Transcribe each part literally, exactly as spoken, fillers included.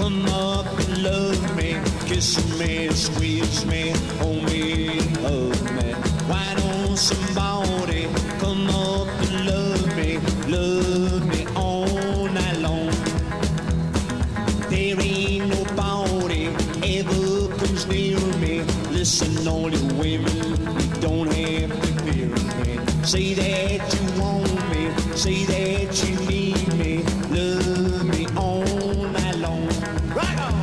come up and love me, kiss me, squeeze me, hold me, hug me. Why don't somebody come up and love me, love me all night long? There ain't nobody ever comes near me. Listen, all you women, you don't have to fear me. Say that you want me, say that you need me, love me all night long. Right on!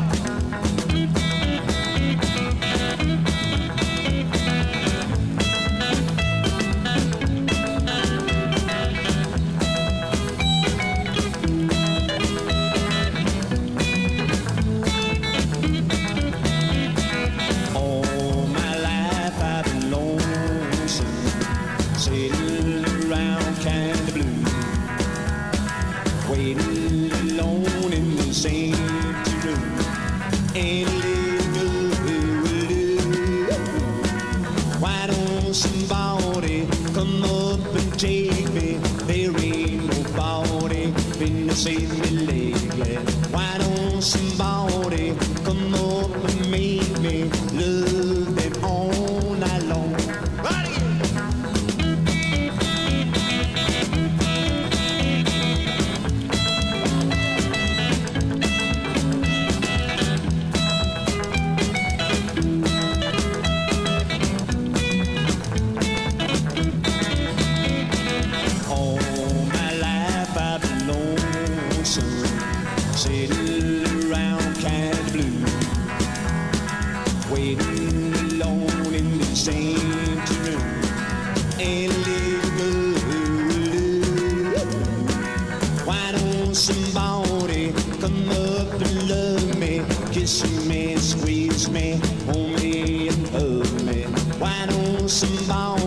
Why don't somebody come up and take me? There ain't nobody been to save me lately. Why don't somebody come up and make me love them all night long? Right sitting around kind of blue, waiting alone in this empty room, and little why don't somebody come up and love me, kiss me, squeeze me, hold me and hug me? Why don't somebody